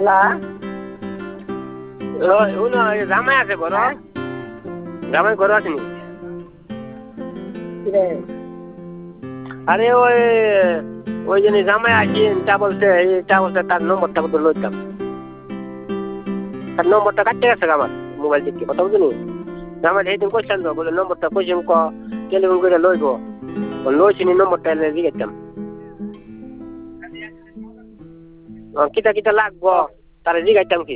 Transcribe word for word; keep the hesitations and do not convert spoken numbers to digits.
শুনো জামাই আছে ঘর জামাই ঘর আসেনি আরে ওই ওই জন্য জামাই আসি তা বলতে তা বলতে তার নম্বরটা বলতে লইতাম তার নম্বরটা কাটতে গেছে আমার মোবাইল দিকে কথা বুঝলি জামাই সেইদিন কইছেন তো বলে নম্বরটা কইছেন ক টেলিফোন করে লইব লইছিনি নম্বরটা জিগাইতাম কিতা কিতা লাগবো তারা জিগাইতাম কি